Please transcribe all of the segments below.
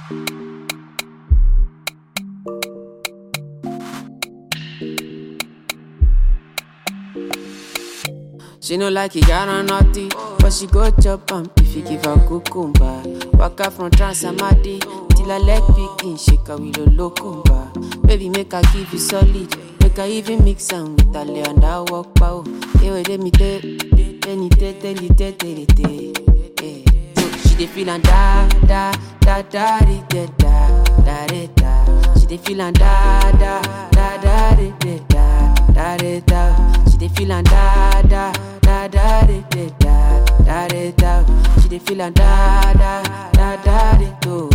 She no like it, got on naughty, but she go chop if you give her cucumber. Waka from Transamadi till her leg begin shake her with a locumba. Baby, make her give you solid, make her even mix am with her lay and her walk pow. Hey, wait, let me tell. So she dey feel and da da da da da da da da da. She dey feel and da da da da da da da da. She dey feel and da da da da da da da da. She dey feel and da da da da da.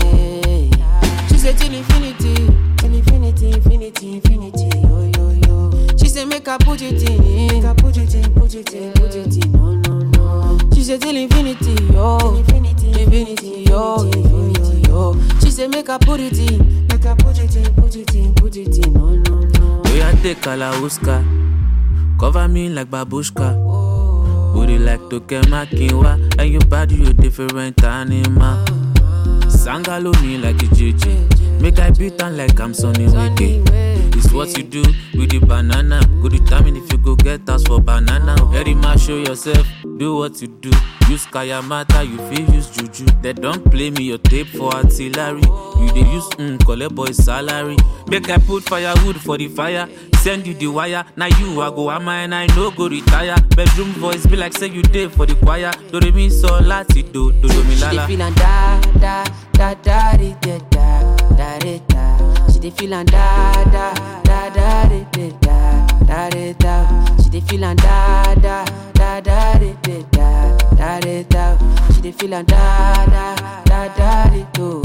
She say till infinity, till infinity, infinity, infinity. Yo yo yo. She say make her put it in, make her put it in, put it in, put it in. No no no. She say till infinity, yo, infinity, infinity, yo, infinity, yo. She say make her put it in, make her put it in, put it in, put it in. No no no. We are take Kalauska, cover me like babushka. Booty like Tokemakinwa, and your body you different animal. Sangalo me like a JJ, make I beat on like I'm Sonny Wiki. It's what you do with the banana. Go determine if you go get us for banana. Very much show yourself, do what you do. Use Kayamata, you feel use Juju. They don't play me your tape for artillery. You they use collect boy salary. Make I put firewood for the fire. Send you the wire. Now you I go ama and I no go retire. Bedroom voice be like say you did for the choir. Do re mi so lati do mi lala. She dey feel and da da da da da da da da. She dey feel and da da da da da da da. She dey feel and da da da da da da da. She dey feel and da da da da da.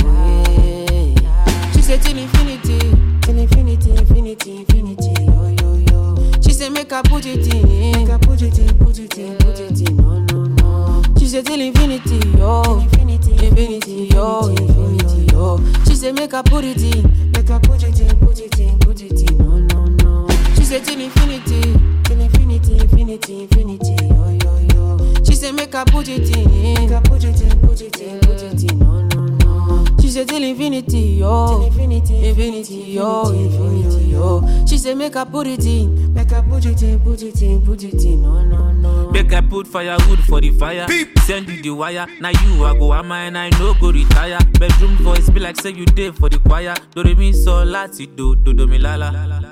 She say till infinity, till infinity, infinity, infinity. Yo yo yo. She say make her put it in, make her put it in, put it in, put it in. No no no. She say till infinity, yo, infinity, infinity, yo, infinity, yo. She say make her put it in, make her put it in, put it in, put it in. No no no. She say till infinity, till infinity, infinity, infinity. Yo yo yo. She say make her put it in, make her put it in, put it in, put it in. No no no. She say till infinity, yo, till infinity, infinity, yo, infinity, yo. She say make her put it in, make her put it in, put it in, put it in. No no no. Make I put firewood for the fire. Beep. Send you the wire. Now you I go ama and I no go retire. Bedroom voice be like say you did for the choir. Do re mi so lati do mi lala.